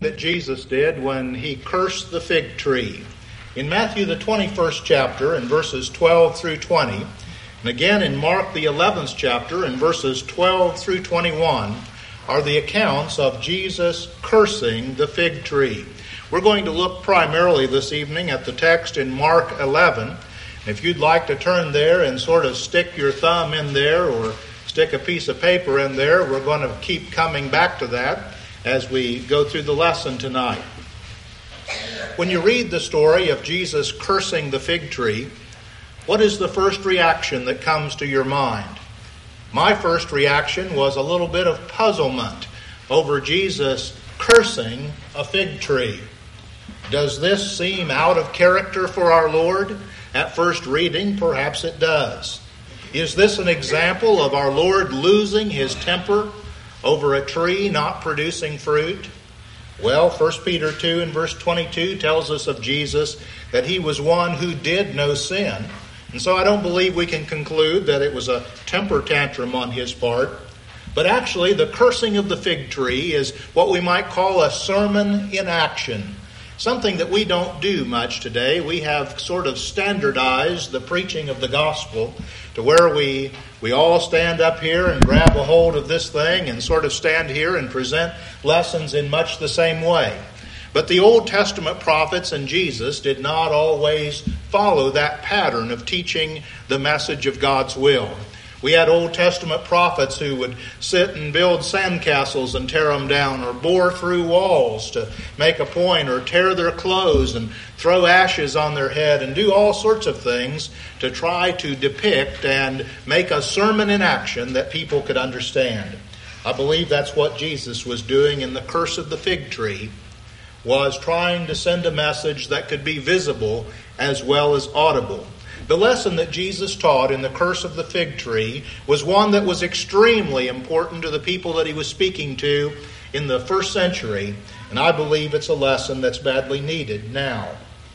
That Jesus did when he cursed the fig tree. In Matthew the 21st chapter in verses 12 through 20, and again in Mark the 11th chapter in verses 12 through 21, are the accounts of Jesus cursing the fig tree. We're going to look primarily this evening at the text in Mark 11. If you'd like to turn there and sort of stick your thumb in there or stick a piece of paper in there, we're going to keep coming back to that as we go through the lesson tonight. When you read the story of Jesus cursing the fig tree, what is the first reaction that comes to your mind? My first reaction was a little bit of puzzlement over Jesus cursing a fig tree. Does this seem out of character for our Lord? At first reading, perhaps it does. Is this an example of our Lord losing his temper over a tree not producing fruit? Well, 1 Peter 2 and verse 22 tells us of Jesus that he was one who did no sin. And so I don't believe we can conclude that it was a temper tantrum on his part. But actually, the cursing of the fig tree is what we might call a sermon in action. Something that we don't do much today. We have sort of standardized the preaching of the gospel to where we all stand up here and grab a hold of this thing and sort of stand here and present lessons in much the same way. But the Old Testament prophets and Jesus did not always follow that pattern of teaching the message of God's will. We had Old Testament prophets who would sit and build sandcastles and tear them down, or bore through walls to make a point, or tear their clothes and throw ashes on their head, and do all sorts of things to try to depict and make a sermon in action that people could understand. I believe that's what Jesus was doing in the curse of the fig tree, was trying to send a message that could be visible as well as audible. The lesson that Jesus taught in the curse of the fig tree was one that was extremely important to the people that he was speaking to in the first century, and I believe it's a lesson that's badly needed now.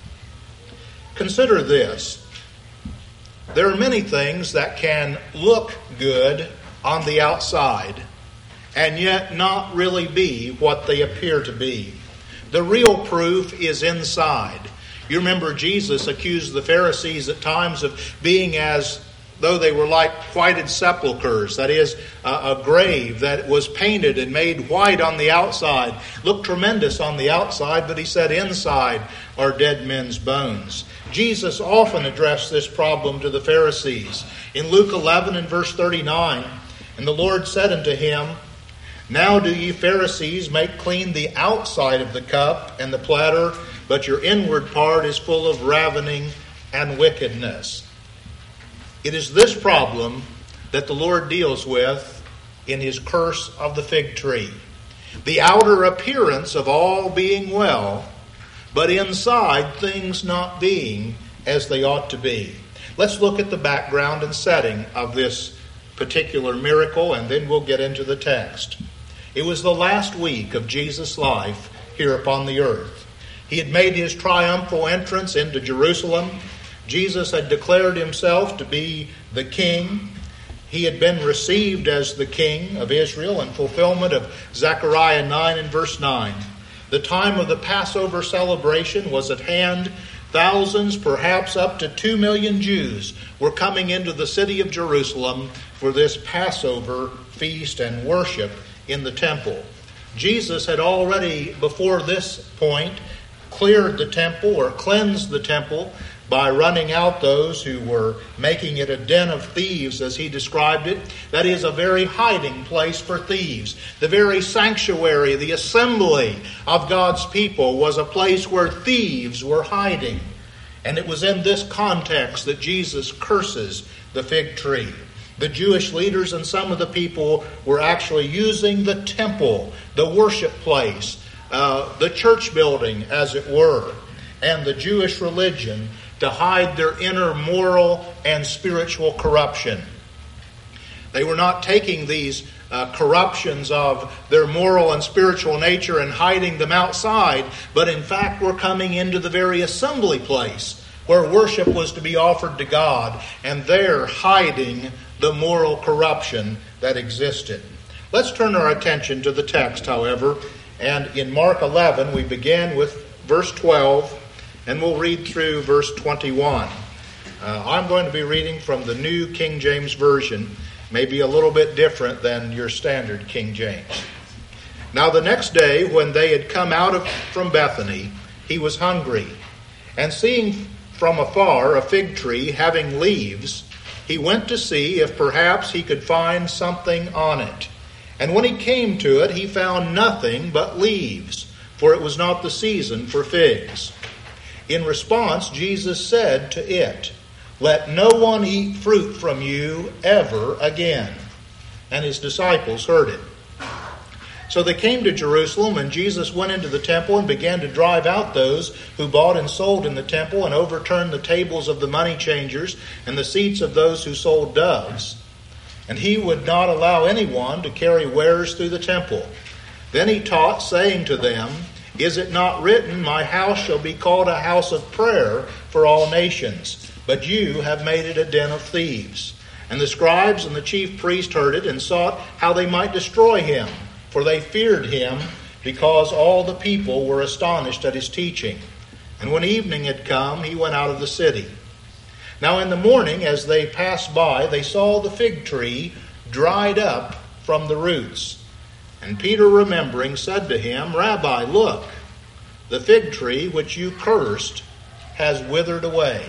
Consider this. There are many things that can look good on the outside and yet not really be what they appear to be. The real proof is inside. You remember Jesus accused the Pharisees at times of being as though they were like whited sepulchres. That is, a grave that was painted and made white on the outside. Looked tremendous on the outside, but he said inside are dead men's bones. Jesus often addressed this problem to the Pharisees. In Luke 11 and verse 39, and the Lord said unto him, Now do ye Pharisees make clean the outside of the cup and the platter, but your inward part is full of ravening and wickedness. It is this problem that the Lord deals with in his curse of the fig tree. The outer appearance of all being well, but inside things not being as they ought to be. Let's look at the background and setting of this particular miracle, and then we'll get into the text. It was the last week of Jesus' life here upon the earth. He had made his triumphal entrance into Jerusalem. Jesus had declared himself to be the king. He had been received as the king of Israel in fulfillment of Zechariah 9 and verse 9. The time of the Passover celebration was at hand. Thousands, perhaps up to 2 million Jews were coming into the city of Jerusalem for this Passover feast and worship in the temple. Jesus had already, before this point, cleared the temple or cleansed the temple by running out those who were making it a den of thieves, as he described it. That is, a very hiding place for thieves. The very sanctuary, the assembly of God's people, was a place where thieves were hiding. And it was in this context that Jesus curses the fig tree. The Jewish leaders and some of the people were actually using the temple, the worship place, the church building, as it were, and the Jewish religion to hide their inner moral and spiritual corruption. They were not taking these corruptions of their moral and spiritual nature and hiding them outside, but in fact were coming into the very assembly place where worship was to be offered to God, and there hiding the moral corruption that existed. Let's turn our attention to the text, however, And in Mark 11, we begin with verse 12, and we'll read through verse 21. I'm going to be reading from the New King James Version, maybe a little bit different than your standard King James. Now the next day, when they had come out from Bethany, he was hungry. And seeing from afar a fig tree having leaves, he went to see if perhaps he could find something on it. And when he came to it, he found nothing but leaves, for it was not the season for figs. In response, Jesus said to it, "Let no one eat fruit from you ever again." And his disciples heard it. So they came to Jerusalem, and Jesus went into the temple and began to drive out those who bought and sold in the temple, and overturned the tables of the money changers and the seats of those who sold doves. And he would not allow anyone to carry wares through the temple. Then he taught, saying to them, "Is it not written, 'My house shall be called a house of prayer for all nations'? But you have made it a den of thieves." And the scribes and the chief priests heard it, and sought how they might destroy him. For they feared him, because all the people were astonished at his teaching. And when evening had come, he went out of the city. Now in the morning, as they passed by, they saw the fig tree dried up from the roots. And Peter, remembering, said to him, "Rabbi, look, the fig tree which you cursed has withered away."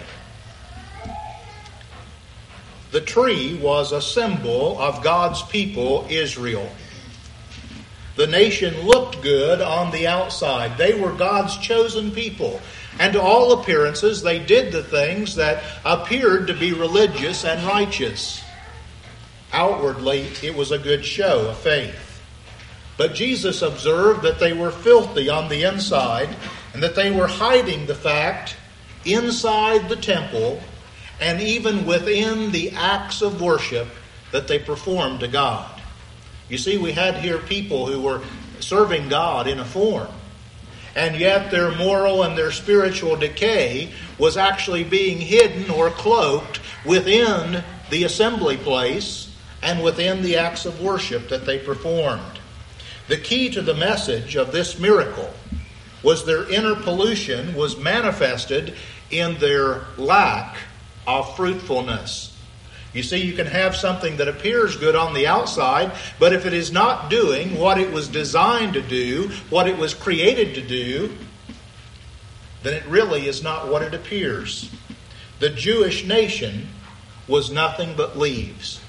The tree was a symbol of God's people, Israel. The nation looked good on the outside. They were God's chosen people. And to all appearances, they did the things that appeared to be religious and righteous. Outwardly, it was a good show of faith. But Jesus observed that they were filthy on the inside, and that they were hiding the fact inside the temple and even within the acts of worship that they performed to God. You see, we had here people who were serving God in a form, and yet their moral and their spiritual decay was actually being hidden or cloaked within the assembly place and within the acts of worship that they performed. The key to the message of this miracle was their inner pollution was manifested in their lack of fruitfulness. You see, you can have something that appears good on the outside, but if it is not doing what it was designed to do, what it was created to do, then it really is not what it appears. The Jewish nation was nothing but leaves.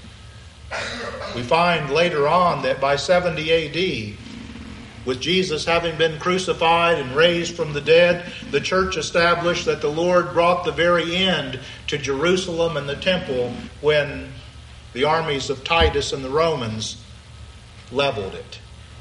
We find later on that by 70 AD, with Jesus having been crucified and raised from the dead, the church established that the Lord brought the very end to Jerusalem and the temple when the armies of Titus and the Romans leveled it.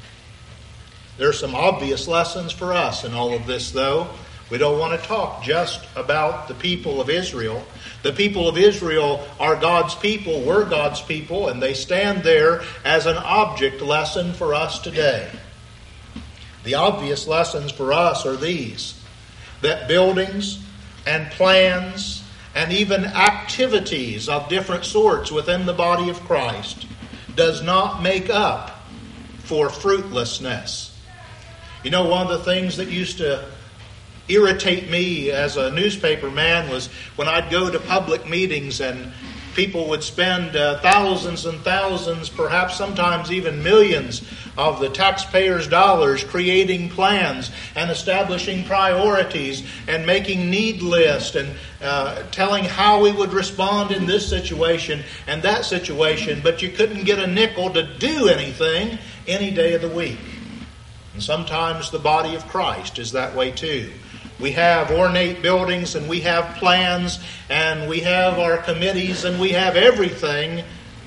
There are some obvious lessons for us in all of this, though. We don't want to talk just about the people of Israel. The people of Israel are God's people, were God's people, and they stand there as an object lesson for us today. The obvious lessons for us are these: that buildings and plans and even activities of different sorts within the body of Christ does not make up for fruitlessness. You know, one of the things that used to irritate me as a newspaper man was when I'd go to public meetings and people would spend thousands and thousands, perhaps sometimes even millions of the taxpayers' dollars creating plans and establishing priorities and making need lists and telling how we would respond in this situation and that situation, but you couldn't get a nickel to do anything any day of the week. And sometimes the body of Christ is that way too. We have ornate buildings and we have plans and we have our committees and we have everything,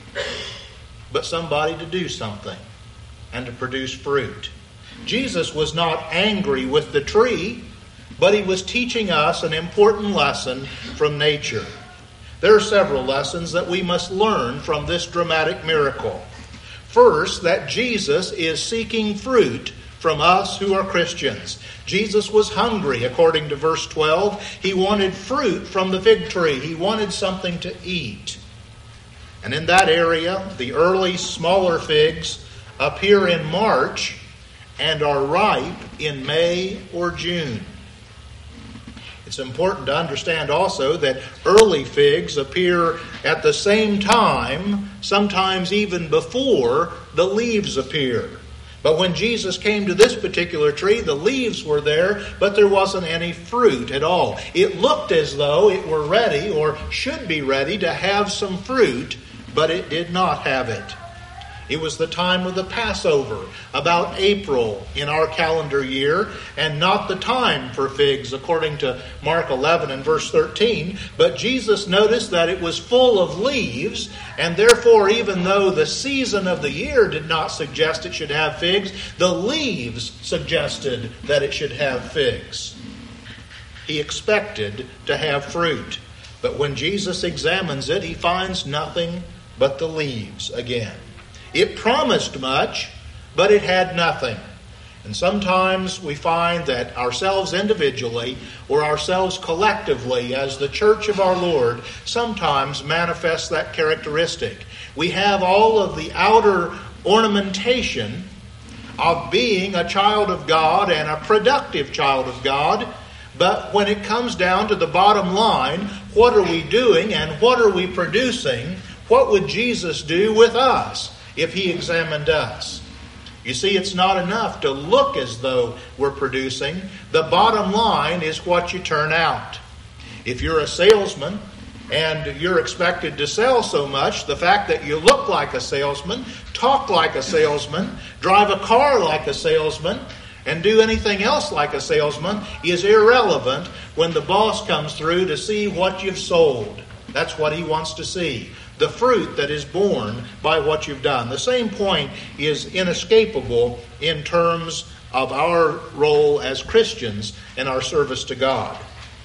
but somebody to do something and to produce fruit. Jesus was not angry with the tree, but he was teaching us an important lesson from nature. There are several lessons that we must learn from this dramatic miracle. First, that Jesus is seeking fruit from us who are Christians. Jesus was hungry, according to verse 12. He wanted fruit from the fig tree. He wanted something to eat. And in that area, the early smaller figs appear in March, and are ripe in May or June. It's important to understand also that early figs appear at the same time, sometimes even before the leaves appear. But when Jesus came to this particular tree, the leaves were there, but there wasn't any fruit at all. It looked as though it were ready or should be ready to have some fruit, but it did not have it. It was the time of the Passover, about April in our calendar year, and not the time for figs according to Mark 11 and verse 13. But Jesus noticed that it was full of leaves, and therefore even though the season of the year did not suggest it should have figs, the leaves suggested that it should have figs. He expected to have fruit. But when Jesus examines it, he finds nothing but the leaves again. It promised much, but it had nothing. And sometimes we find that ourselves individually or ourselves collectively as the church of our Lord sometimes manifest that characteristic. We have all of the outer ornamentation of being a child of God and a productive child of God, but when it comes down to the bottom line, what are we doing and what are we producing? What would Jesus do with us if he examined us? You see, it's not enough to look as though we're producing. The bottom line is what you turn out. If you're a salesman and you're expected to sell so much, the fact that you look like a salesman, talk like a salesman, drive a car like a salesman, and do anything else like a salesman is irrelevant when the boss comes through to see what you've sold. That's what he wants to see. The fruit that is born by what you've done. The same point is inescapable in terms of our role as Christians in our service to God.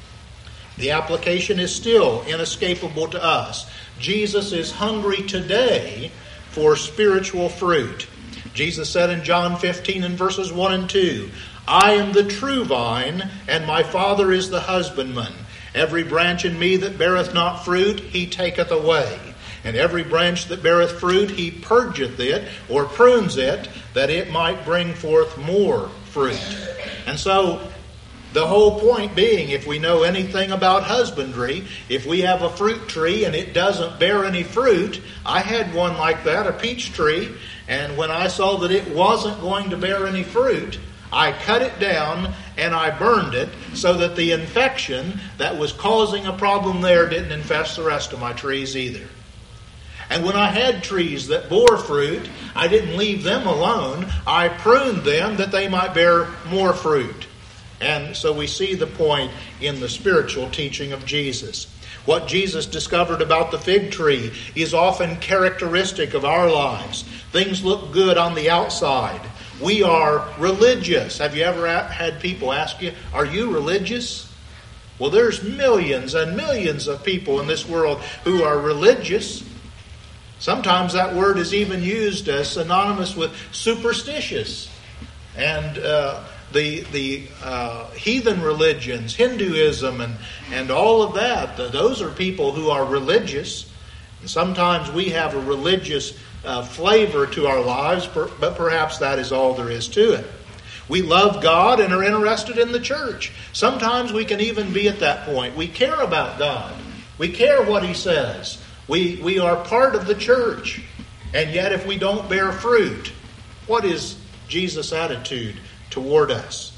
The application is still inescapable to us. Jesus is hungry today for spiritual fruit. Jesus said in John 15 and verses 1 and 2, I am the true vine, and my Father is the husbandman. Every branch in me that beareth not fruit, he taketh away. And every branch that beareth fruit, he purgeth it, or prunes it, that it might bring forth more fruit. And so, the whole point being, if we know anything about husbandry, if we have a fruit tree and it doesn't bear any fruit, I had one like that, a peach tree, and when I saw that it wasn't going to bear any fruit, I cut it down and I burned it so that the infection that was causing a problem there didn't infest the rest of my trees either. And when I had trees that bore fruit, I didn't leave them alone. I pruned them that they might bear more fruit. And so we see the point in the spiritual teaching of Jesus. What Jesus discovered about the fig tree is often characteristic of our lives. Things look good on the outside. We are religious. Have you ever had people ask you, are you religious? Well, there's millions and millions of people in this world who are religious. Sometimes that word is even used as synonymous with superstitious. And the heathen religions, Hinduism and all of that, those are people who are religious. And sometimes we have a religious flavor to our lives, but perhaps that is all there is to it. We love God and are interested in the church. Sometimes we can even be at that point. We care about God. We care what He says. We are part of the church. And yet if we don't bear fruit, what is Jesus' attitude toward us?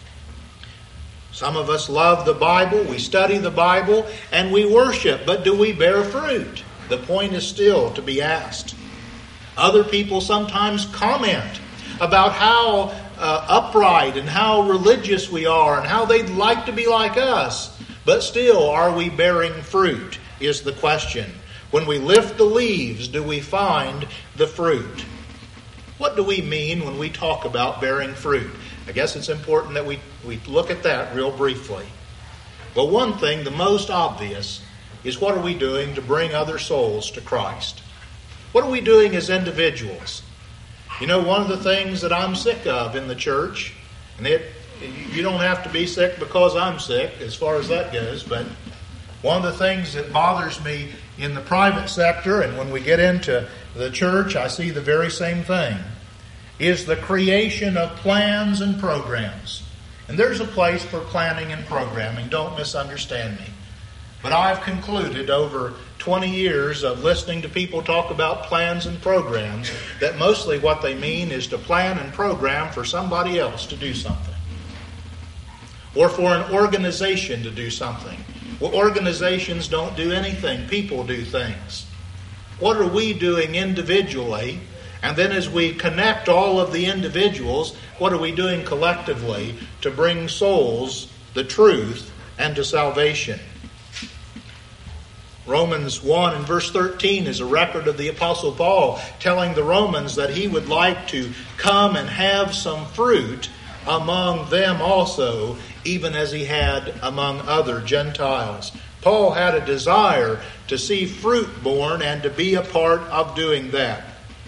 Some of us love the Bible, we study the Bible, and we worship. But do we bear fruit? The point is still to be asked. Other people sometimes comment about how upright and how religious we are and how they'd like to be like us. But still, are we bearing fruit is the question. When we lift the leaves, do we find the fruit? What do we mean when we talk about bearing fruit? I guess it's important that we look at that real briefly. Well, one thing, the most obvious, is what are we doing to bring other souls to Christ? What are we doing as individuals? You know, one of the things that I'm sick of in the church, and you don't have to be sick because I'm sick as far as that goes, but one of the things that bothers me in the private sector, and when we get into the church, I see the very same thing. is the creation of plans and programs. And there's a place for planning and programming, don't misunderstand me. But I've concluded over 20 years of listening to people talk about plans and programs that mostly what they mean is to plan and program for somebody else to do something. Or for an organization to do something. Well, organizations don't do anything. People do things. What are we doing individually? And then as we connect all of the individuals, what are we doing collectively to bring souls, the truth, and to salvation? Romans 1 and verse 13 is a record of the Apostle Paul telling the Romans that he would like to come and have some fruit among them also, even as he had among other Gentiles. Paul had a desire to see fruit born and to be a part of doing that.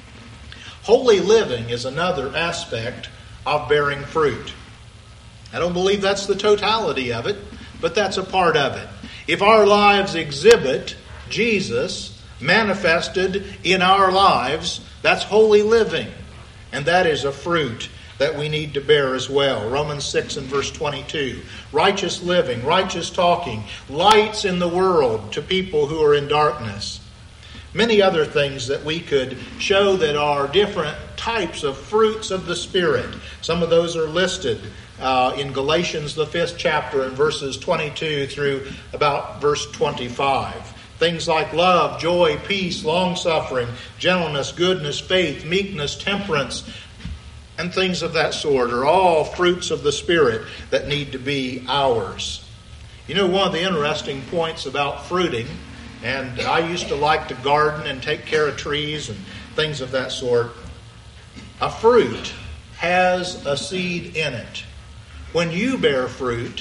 Holy living is another aspect of bearing fruit. I don't believe that's the totality of it, but that's a part of it. If our lives exhibit Jesus manifested in our lives, that's holy living. And that is a fruit that we need to bear as well. Romans 6 and verse 22. Righteous living, righteous talking, lights in the world to people who are in darkness. Many other things that we could show that are different types of fruits of the Spirit. Some of those are listed in Galatians, the 5th chapter, in verses 22 through about verse 25. Things like love, joy, peace, long-suffering, gentleness, goodness, faith, meekness, temperance, and things of that sort are all fruits of the Spirit that need to be ours. You know, one of the interesting points about fruiting, and I used to like to garden and take care of trees and things of that sort, a fruit has a seed in it. When you bear fruit,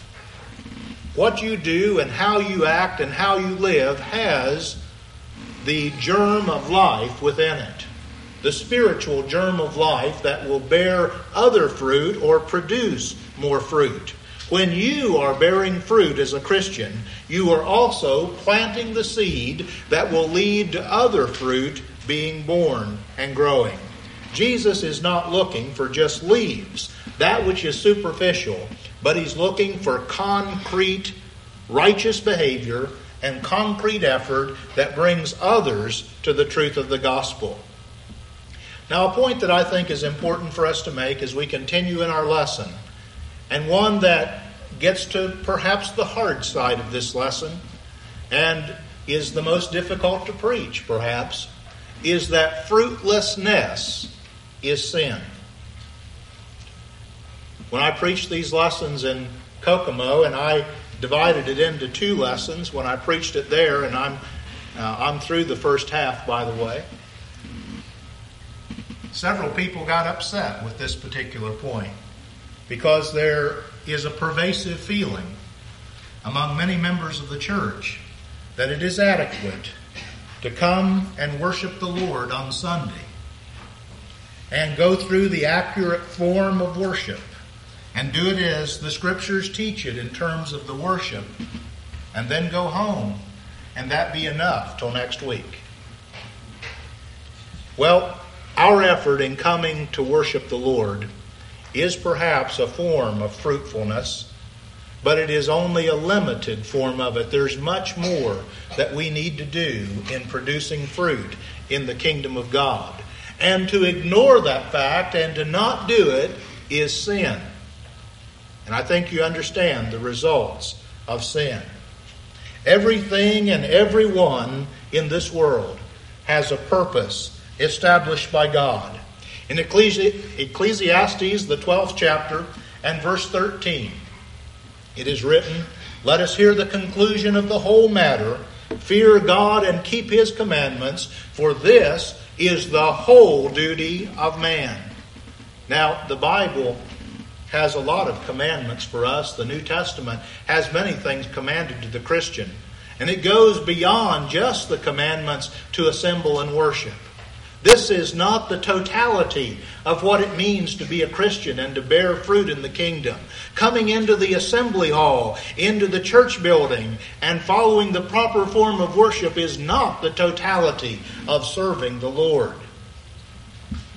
what you do and how you act and how you live has the germ of life within it. The spiritual germ of life that will bear other fruit or produce more fruit. When you are bearing fruit as a Christian, you are also planting the seed that will lead to other fruit being born and growing. Jesus is not looking for just leaves, that which is superficial, but he's looking for concrete, righteous behavior and concrete effort that brings others to the truth of the gospel. Now, a point that I think is important for us to make as we continue in our lesson, and one that gets to perhaps the hard side of this lesson, and is the most difficult to preach, perhaps, is that fruitlessness is sin. When I preached these lessons in Kokomo, and I divided it into 2 lessons when I preached it there, and I'm through the first half, by the way. Several people got upset with this particular point because there is a pervasive feeling among many members of the church that it is adequate to come and worship the Lord on Sunday and go through the accurate form of worship and do it as the Scriptures teach it in terms of the worship, and then go home and that be enough till next week. Well, our effort in coming to worship the Lord is perhaps a form of fruitfulness, but it is only a limited form of it. There's much more that we need to do in producing fruit in the kingdom of God. And to ignore that fact and to not do it is sin. And I think you understand the results of sin. Everything and everyone in this world has a purpose established by God. In Ecclesiastes, the 12th chapter, and verse 13, it is written, "Let us hear the conclusion of the whole matter. Fear God and keep His commandments, for this is the whole duty of man." Now, the Bible has a lot of commandments for us. The New Testament has many things commanded to the Christian. And it goes beyond just the commandments to assemble and worship. This is not the totality of what it means to be a Christian and to bear fruit in the kingdom. Coming into the assembly hall, into the church building, and following the proper form of worship is not the totality of serving the Lord.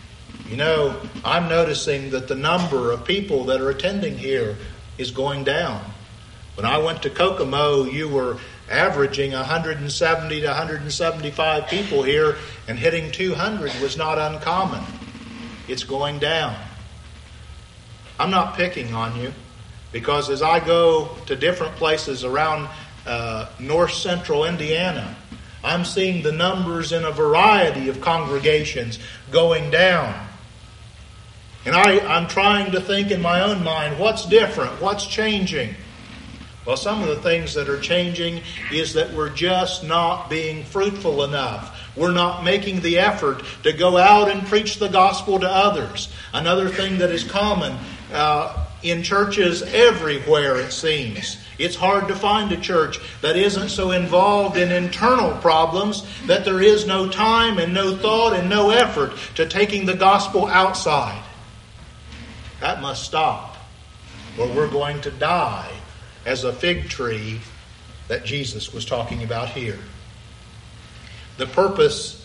You know, I'm noticing that the number of people that are attending here is going down. When I went to Kokomo, you were averaging 170 to 175 people here, and hitting 200 was not uncommon. It's going down. I'm not picking on you, because as I go to different places around north central Indiana, I'm seeing the numbers in a variety of congregations going down. And I'm trying to think in my own mind, what's different? What's changing? Well, some of the things that are changing is that we're just not being fruitful enough. We're not making the effort to go out and preach the gospel to others. Another thing that is common in churches everywhere, it seems. It's hard to find a church that isn't so involved in internal problems that there is no time and no thought and no effort to taking the gospel outside. That must stop, or we're going to die as a fig tree that Jesus was talking about here. The purpose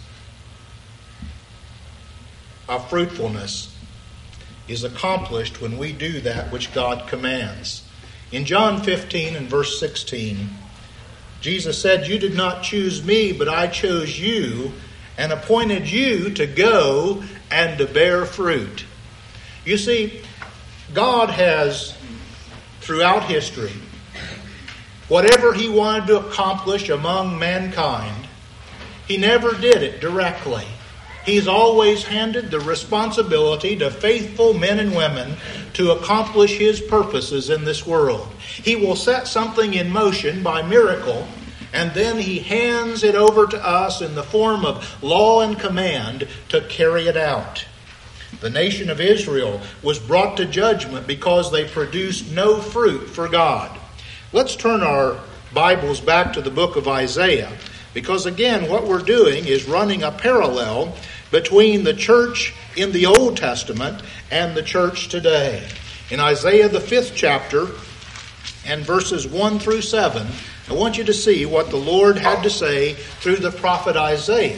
of fruitfulness is accomplished when we do that which God commands. In John 15 and verse 16, Jesus said, "You did not choose me, but I chose you and appointed you to go and to bear fruit." You see, God has, throughout history, whatever He wanted to accomplish among mankind, He never did it directly. He's always handed the responsibility to faithful men and women to accomplish His purposes in this world. He will set something in motion by miracle, and then He hands it over to us in the form of law and command to carry it out. The nation of Israel was brought to judgment because they produced no fruit for God. Let's turn our Bibles back to the book of Isaiah, because again, what we're doing is running a parallel between the church in the Old Testament and the church today. In Isaiah, the 5th chapter, and verses 1 through 7, I want you to see what the Lord had to say through the prophet Isaiah.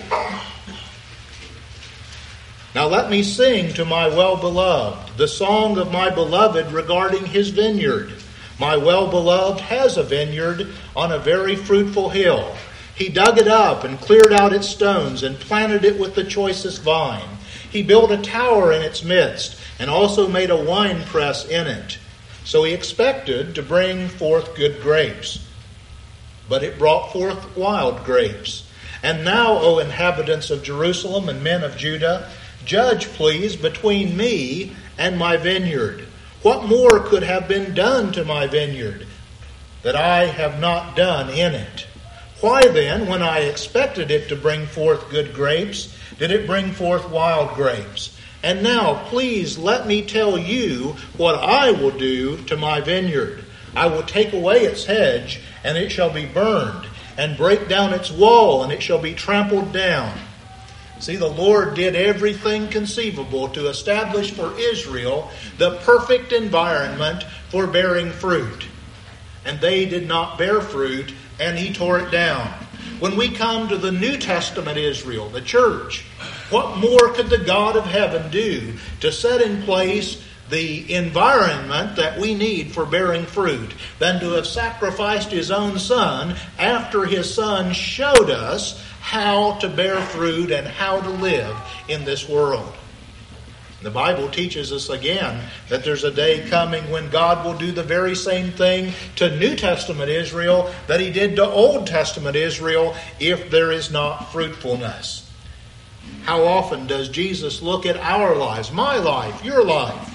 "Now let me sing to my well-beloved the song of my beloved regarding his vineyard. My well-beloved has a vineyard on a very fruitful hill. He dug it up and cleared out its stones and planted it with the choicest vine. He built a tower in its midst and also made a winepress in it. So he expected to bring forth good grapes, but it brought forth wild grapes. And now, O inhabitants of Jerusalem and men of Judah, judge, please, between me and my vineyard. What more could have been done to my vineyard that I have not done in it? Why then, when I expected it to bring forth good grapes, did it bring forth wild grapes? And now, please let me tell you what I will do to my vineyard. I will take away its hedge, and it shall be burned, and break down its wall, and it shall be trampled down." See, the Lord did everything conceivable to establish for Israel the perfect environment for bearing fruit. And they did not bear fruit, and He tore it down. When we come to the New Testament Israel, the church, what more could the God of heaven do to set in place the environment that we need for bearing fruit than to have sacrificed His own Son after His Son showed us how to bear fruit and how to live in this world? The Bible teaches us again that there's a day coming when God will do the very same thing to New Testament Israel that He did to Old Testament Israel if there is not fruitfulness. How often does Jesus look at our lives, my life, your life,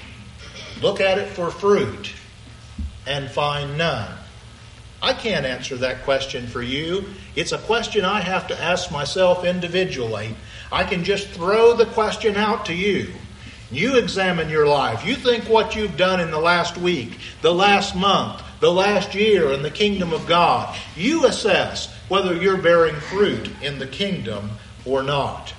look at it for fruit and find none? I can't answer that question for you. It's a question I have to ask myself individually. I can just throw the question out to you. You examine your life. You think what you've done in the last week, the last month, the last year in the kingdom of God. You assess whether you're bearing fruit in the kingdom or not.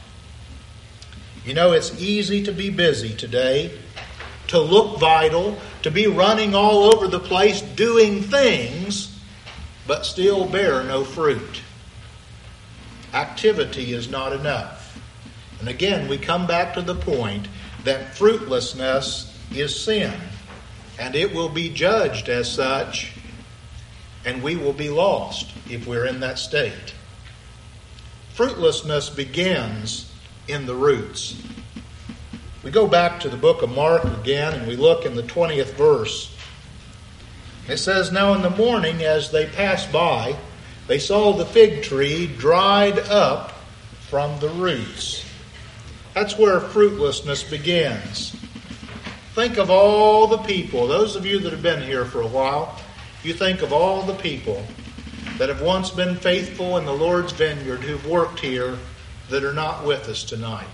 You know, it's easy to be busy today, to look vital, to be running all over the place doing things, but still bear no fruit. Activity is not enough. And again, we come back to the point that fruitlessness is sin, and it will be judged as such, and we will be lost if we're in that state. Fruitlessness begins in the roots. We go back to the book of Mark again, and we look in the 20th verse. It says, "Now in the morning as they passed by, they saw the fig tree dried up from the roots." That's where fruitlessness begins. Think of all the people, those of you that have been here for a while, you think of all the people that have once been faithful in the Lord's vineyard who've worked here that are not with us tonight.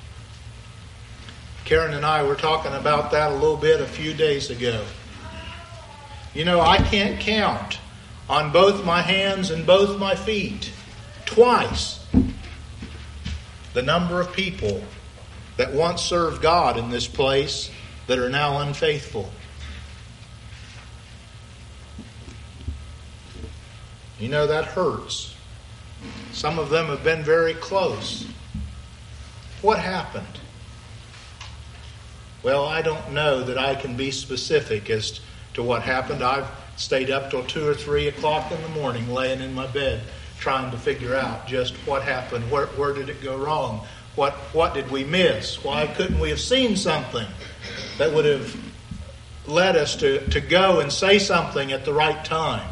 Karen and I were talking about that a little bit a few days ago. You know, I can't count on both my hands and both my feet twice the number of people that once served God in this place that are now unfaithful. You know, that hurts. Some of them have been very close. What happened? Well, I don't know that I can be specific as to what happened. I've stayed up till 2 or 3 o'clock in the morning laying in my bed trying to figure out just what happened. Where did it go wrong? What did we miss? Why couldn't we have seen something that would have led us to go and say something at the right time?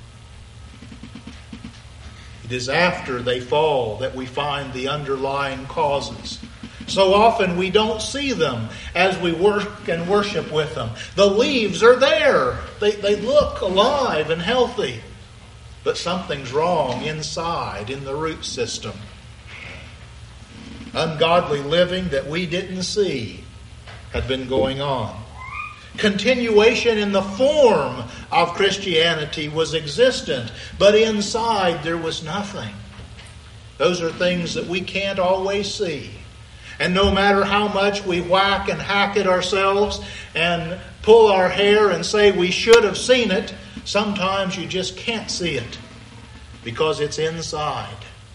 It is after they fall that we find the underlying causes. So often we don't see them as we work and worship with them. The leaves are there. They look alive and healthy. But something's wrong inside, in the root system. Ungodly living that we didn't see had been going on. Continuation in the form of Christianity was existent, but inside there was nothing. Those are things that we can't always see. And no matter how much we whack and hack at ourselves and pull our hair and say we should have seen it, sometimes you just can't see it because it's inside.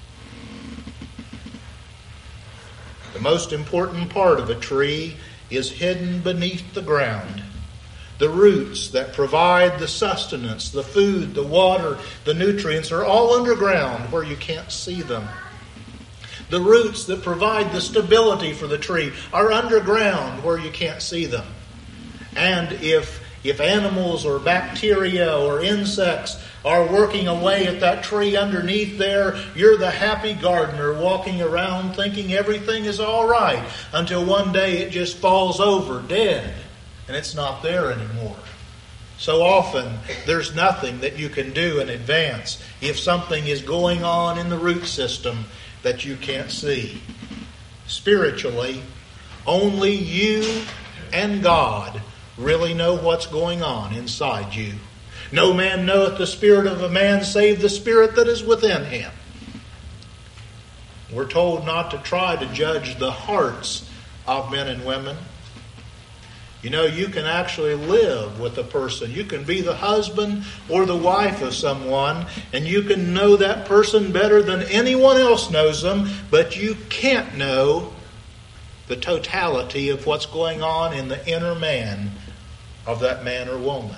The most important part of a tree is hidden beneath the ground. The roots that provide the sustenance, the food, the water, the nutrients are all underground where you can't see them. The roots that provide the stability for the tree are underground where you can't see them. And if animals or bacteria or insects are working away at that tree underneath there, you're the happy gardener walking around thinking everything is all right until one day it just falls over dead and it's not there anymore. So often there's nothing that you can do in advance if something is going on in the root system that you can't see. Spiritually, only you and God really know what's going on inside you. No man knoweth the spirit of a man save the spirit that is within him. We're told not to try to judge the hearts of men and women. You know, you can actually live with a person. You can be the husband or the wife of someone, and you can know that person better than anyone else knows them, but you can't know the totality of what's going on in the inner man of that man or woman.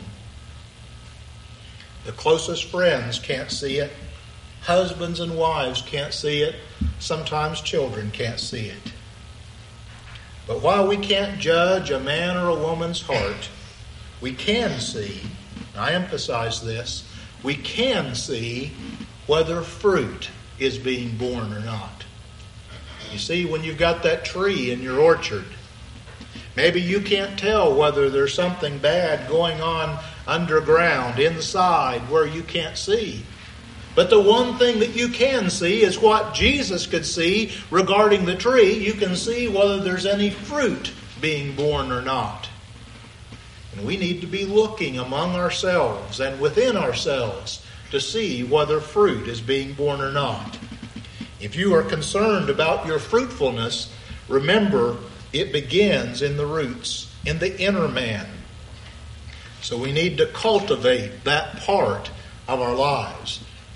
The closest friends can't see it. Husbands and wives can't see it. Sometimes children can't see it. But while we can't judge a man or a woman's heart, we can see, I emphasize this, we can see whether fruit is being born or not. You see, when you've got that tree in your orchard, maybe you can't tell whether there's something bad going on underground, inside, where you can't see. But the one thing that you can see is what Jesus could see regarding the tree. You can see whether there's any fruit being born or not. And we need to be looking among ourselves and within ourselves to see whether fruit is being born or not. If you are concerned about your fruitfulness, remember it begins in the roots, in the inner man. So we need to cultivate that part of our lives.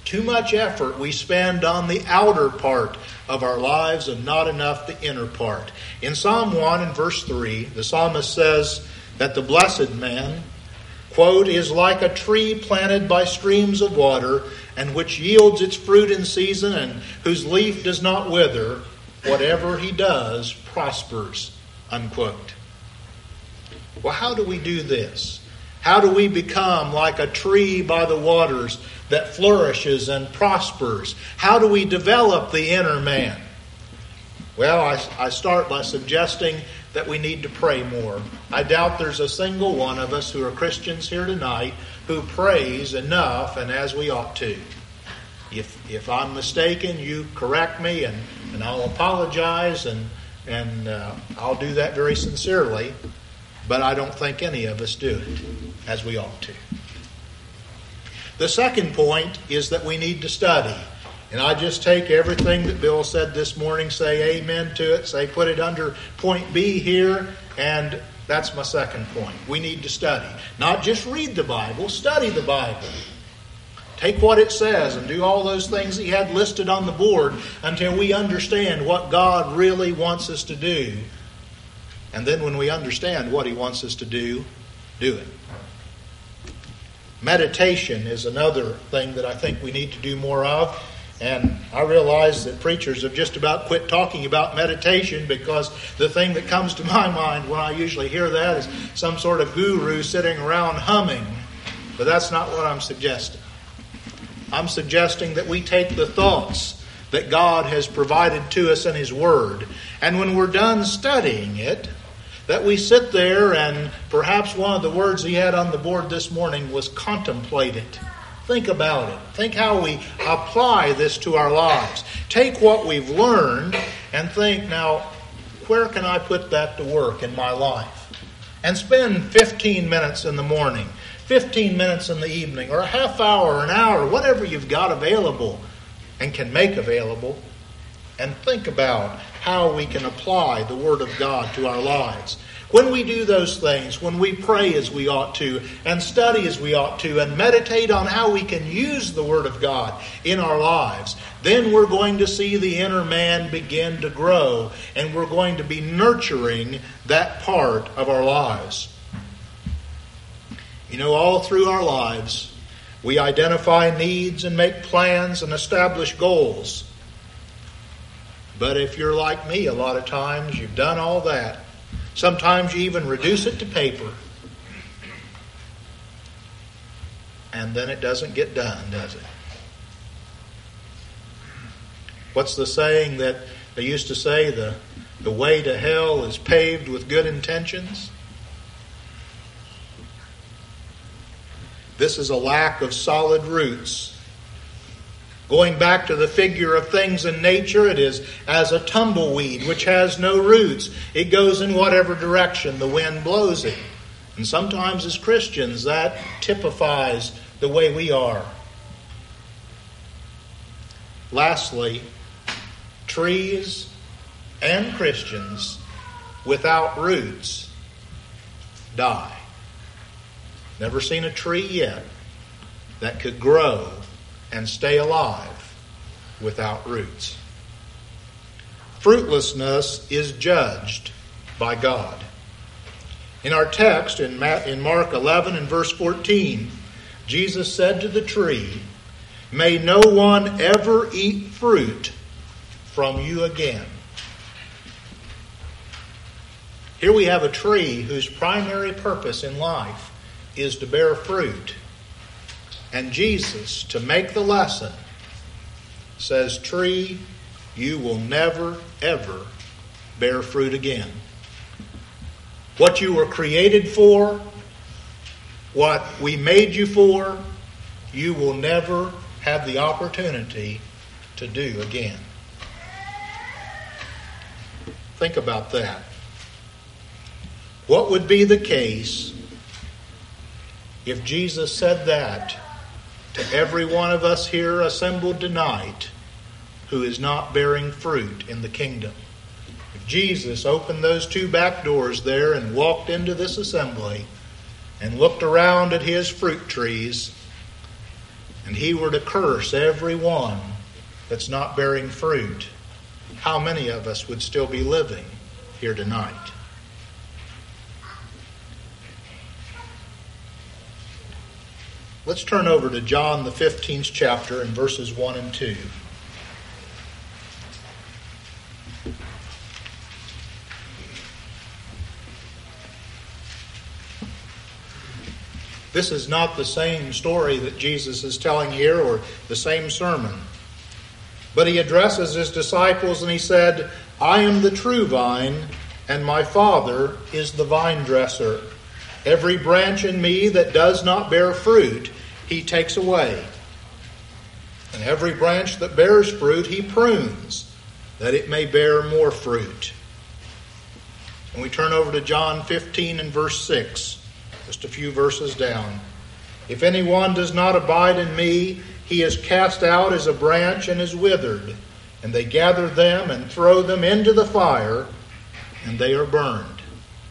Too much effort we spend on the outer part of our lives and not enough the inner part. In Psalm 1 and verse 3, the psalmist says that the blessed man, quote, is like a tree planted by streams of water, and which yields its fruit in season, and whose leaf does not wither. Whatever he does prospers, unquote. Well, how do we do this? How do we become like a tree by the waters that flourishes and prospers? How do we develop the inner man? Well, I start by suggesting that we need to pray more. I doubt there's a single one of us who are Christians here tonight who prays enough and as we ought to. If I'm mistaken, you correct me and I'll apologize and I'll do that very sincerely. But I don't think any of us do it as we ought to. The second point is that we need to study. And I just take everything that Bill said this morning, say amen to it, say put it under point B here, and that's my second point. We need to study. Not just read the Bible, study the Bible. Take what it says and do all those things he had listed on the board until we understand what God really wants us to do. And then when we understand what he wants us to do it. Meditation is another thing that I think we need to do more of. And I realize that preachers have just about quit talking about meditation because the thing that comes to my mind when I usually hear that is some sort of guru sitting around humming. But that's not what I'm suggesting. I'm suggesting that we take the thoughts that God has provided to us in his Word, and when we're done studying it, that we sit there and perhaps one of the words he had on the board this morning was contemplate it. Think about it. Think how we apply this to our lives. Take what we've learned and think, now, where can I put that to work in my life? And spend 15 minutes in the morning, 15 minutes in the evening, or a half hour, or an hour, whatever you've got available and can make available, and think about how we can apply the Word of God to our lives. When we do those things, when we pray as we ought to, and study as we ought to, and meditate on how we can use the Word of God in our lives, then we're going to see the inner man begin to grow, and we're going to be nurturing that part of our lives. You know, all through our lives, we identify needs and make plans and establish goals. But if you're like me, a lot of times you've done all that. Sometimes you even reduce it to paper. And then it doesn't get done, does it? What's the saying that they used to say, the way to hell is paved with good intentions? This is a lack of solid roots. Going back to the figure of things in nature, it is as a tumbleweed which has no roots. It goes in whatever direction the wind blows it. And sometimes as Christians, that typifies the way we are. Lastly, trees and Christians without roots die. Never seen a tree yet that could grow and stay alive without roots. Fruitlessness is judged by God. In our text, in Mark 11 and verse 14, Jesus said to the tree, "May no one ever eat fruit from you again." Here we have a tree whose primary purpose in life is to bear fruit. And Jesus, to make the lesson, says, "Tree, you will never, ever bear fruit again. What you were created for, what we made you for, you will never have the opportunity to do again." Think about that. What would be the case if Jesus said that to every one of us here assembled tonight who is not bearing fruit in the kingdom? If Jesus opened those two back doors there and walked into this assembly and looked around at his fruit trees and he were to curse every one that's not bearing fruit, how many of us would still be living here tonight? Let's turn over to John the 15th chapter and verses 1 and 2. This is not the same story that Jesus is telling here or the same sermon. But he addresses his disciples and he said, I am the true vine, and my Father is the vine dresser. Every branch in me that does not bear fruit, he takes away. And every branch that bears fruit, he prunes, that it may bear more fruit. And we turn over to John 15 and verse 6. Just a few verses down. If anyone does not abide in me, he is cast out as a branch and is withered. And they gather them and throw them into the fire, and they are burned.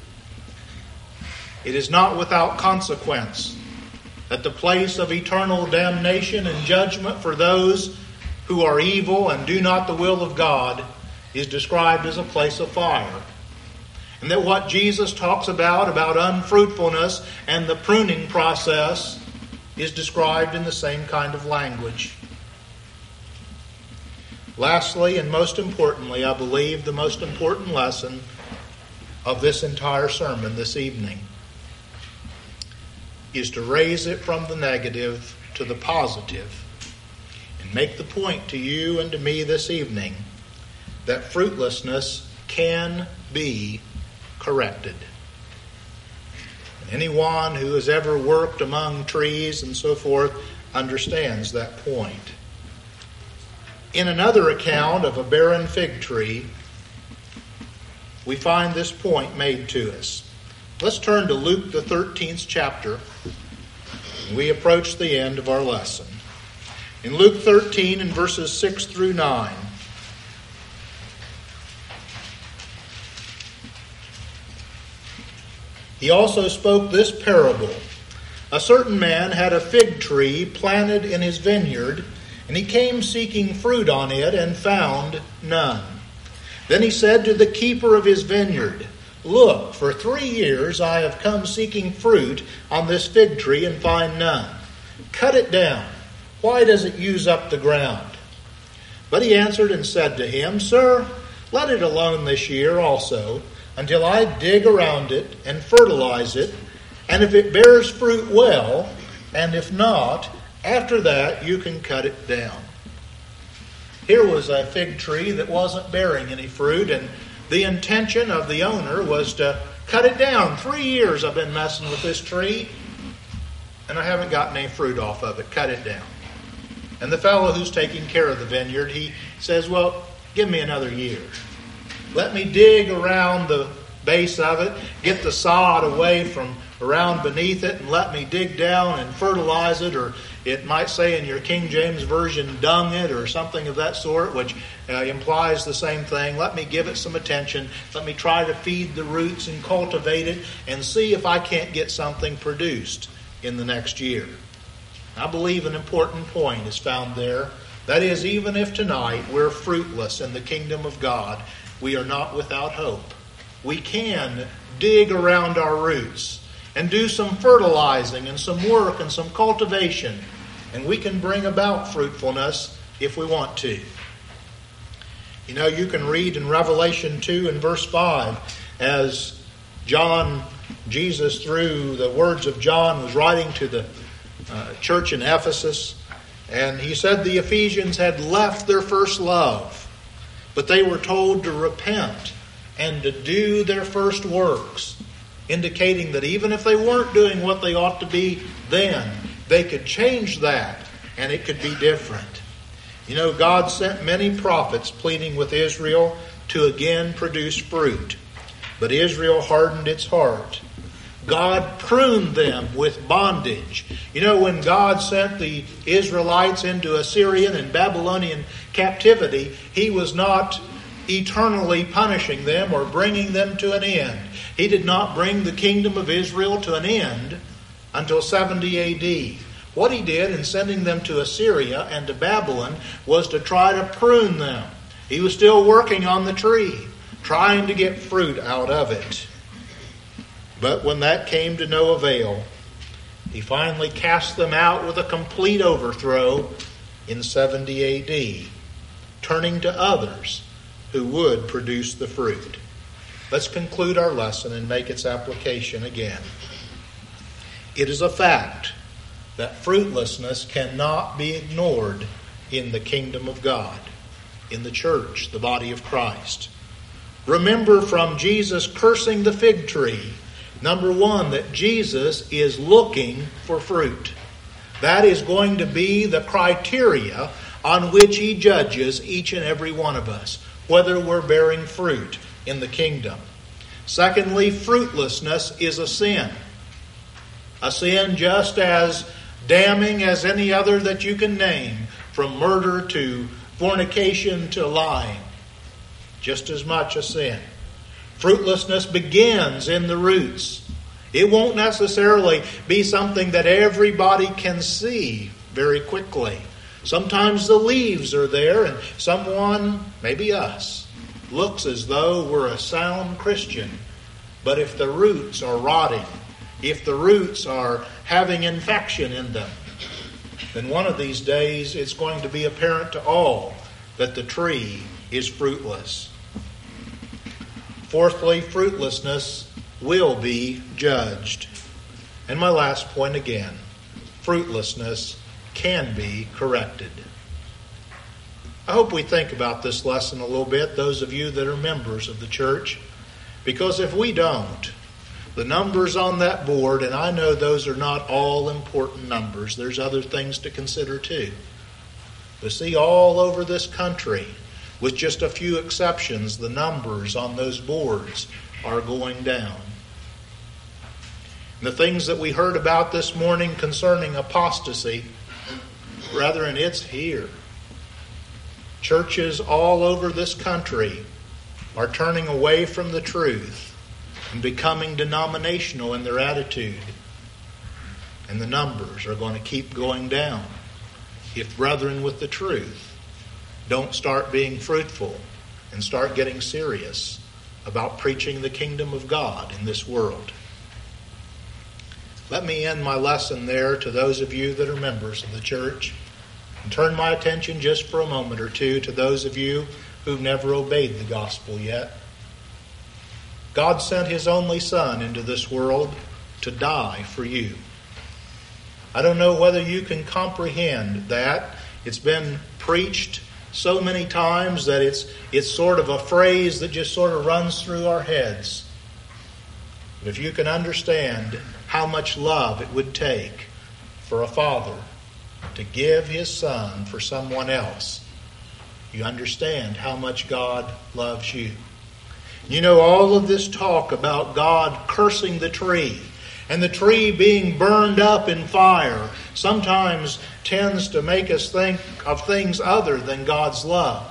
It is not without consequence that the place of eternal damnation and judgment for those who are evil and do not the will of God is described as a place of fire. And that what Jesus talks about unfruitfulness and the pruning process, is described in the same kind of language. Lastly, and most importantly, I believe the most important lesson of this entire sermon this evening is to raise it from the negative to the positive and make the point to you and to me this evening that fruitlessness can be corrected. And anyone who has ever worked among trees and so forth understands that point. In another account of a barren fig tree, we find this point made to us. Let's turn to Luke the 13th chapter. We approach the end of our lesson. In Luke 13 and verses 6 through 9, he also spoke this parable. A certain man had a fig tree planted in his vineyard, and he came seeking fruit on it and found none. Then he said to the keeper of his vineyard, Look, for 3 years I have come seeking fruit on this fig tree and find none. Cut it down. Why does it use up the ground? But he answered and said to him, Sir, let it alone this year also, until I dig around it and fertilize it, and if it bears fruit, well, and if not, after that you can cut it down. Here was a fig tree that wasn't bearing any fruit, and the intention of the owner was to cut it down. 3 years I've been messing with this tree, and I haven't gotten any fruit off of it. Cut it down. And the fellow who's taking care of the vineyard, he says, well, give me another year. Let me dig around the base of it, get the sod away from around beneath it, and let me dig down and fertilize it, or it might say in your King James Version, dung it, or something of that sort, which implies the same thing. Let me give it some attention. Let me try to feed the roots and cultivate it and see if I can't get something produced in the next year. I believe an important point is found there. That is, even if tonight we're fruitless in the kingdom of God, we are not without hope. We can dig around our roots and do some fertilizing and some work and some cultivation, and we can bring about fruitfulness if we want to. You know, you can read in Revelation 2 and verse 5, as Jesus, through the words of John, was writing to the church in Ephesus, and he said the Ephesians had left their first love, but they were told to repent and to do their first works, indicating that even if they weren't doing what they ought to be then, they could change that and it could be different. You know, God sent many prophets pleading with Israel to again produce fruit, but Israel hardened its heart. God pruned them with bondage. You know, when God sent the Israelites into Assyrian and Babylonian captivity, He was not eternally punishing them or bringing them to an end. He did not bring the kingdom of Israel to an end until 70 AD, What he did in sending them to Assyria and to Babylon was to try to prune them. He was still working on the tree, trying to get fruit out of it. But when that came to no avail, he finally cast them out with a complete overthrow in 70 A.D., turning to others who would produce the fruit. Let's conclude our lesson and make its application again. It is a fact that fruitlessness cannot be ignored in the kingdom of God, in the church, the body of Christ. Remember from Jesus cursing the fig tree, number one, that Jesus is looking for fruit. That is going to be the criteria on which he judges each and every one of us, whether we're bearing fruit in the kingdom. Secondly, fruitlessness is a sin. A sin just as damning as any other that you can name, from murder to fornication to lying. Just as much a sin. Fruitlessness begins in the roots. It won't necessarily be something that everybody can see very quickly. Sometimes the leaves are there and someone, maybe us, looks as though we're a sound Christian. But if the roots are rotting, if the roots are having infection in them, then one of these days it's going to be apparent to all that the tree is fruitless. Fourthly, fruitlessness will be judged. And my last point again, fruitlessness can be corrected. I hope we think about this lesson a little bit, those of you that are members of the church, because if we don't, the numbers on that board, and I know those are not all important numbers, there's other things to consider too. But see, all over this country, with just a few exceptions, the numbers on those boards are going down. And the things that we heard about this morning concerning apostasy, brethren, it's here. Churches all over this country are turning away from the truth and becoming denominational in their attitude. And the numbers are going to keep going down if brethren with the truth don't start being fruitful and start getting serious about preaching the kingdom of God in this world. Let me end my lesson there to those of you that are members of the church and turn my attention just for a moment or two to those of you who've never obeyed the gospel yet. God sent his only Son into this world to die for you. I don't know whether you can comprehend that. It's been preached so many times that it's sort of a phrase that just sort of runs through our heads. But if you can understand how much love it would take for a father to give his son for someone else, you understand how much God loves you. You know, all of this talk about God cursing the tree and the tree being burned up in fire sometimes tends to make us think of things other than God's love.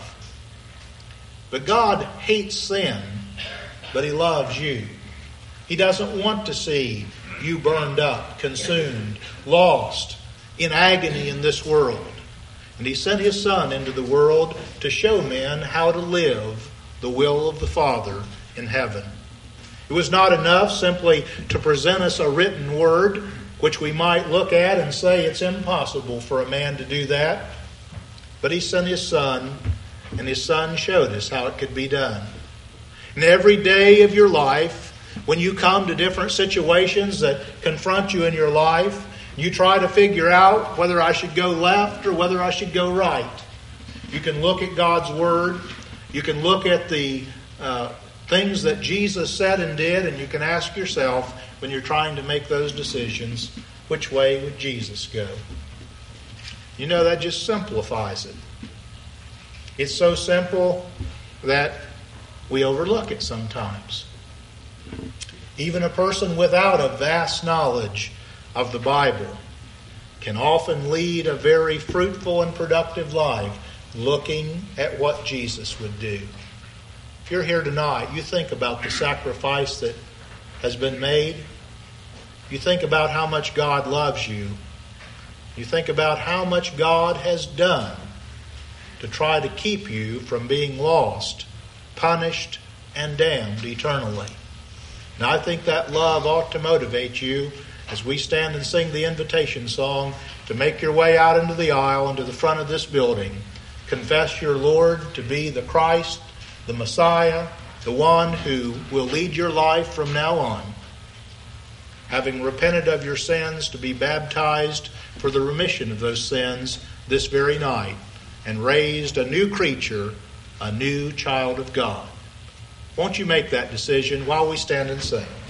But God hates sin, but he loves you. He doesn't want to see you burned up, consumed, lost, in agony in this world. And he sent his Son into the world to show men how to live the will of the Father in heaven. It was not enough simply to present us a written word, which we might look at and say it's impossible for a man to do that. But he sent his Son, and his Son showed us how it could be done. And every day of your life, when you come to different situations that confront you in your life, you try to figure out whether I should go left or whether I should go right. You can look at God's Word. You can look at the things that Jesus said and did, and you can ask yourself, when you're trying to make those decisions, which way would Jesus go? You know, that just simplifies it. It's so simple that we overlook it sometimes. Even a person without a vast knowledge of the Bible can often lead a very fruitful and productive life looking at what Jesus would do. If you're here tonight, you think about the sacrifice that has been made. You think about how much God loves you. You think about how much God has done to try to keep you from being lost, punished, and damned eternally. And I think that love ought to motivate you as we stand and sing the invitation song to make your way out into the aisle and to the front of this building. Confess your Lord to be the Christ, the Messiah, the one who will lead your life from now on. Having repented of your sins, to be baptized for the remission of those sins this very night, and raised a new creature, a new child of God. Won't you make that decision while we stand and sing?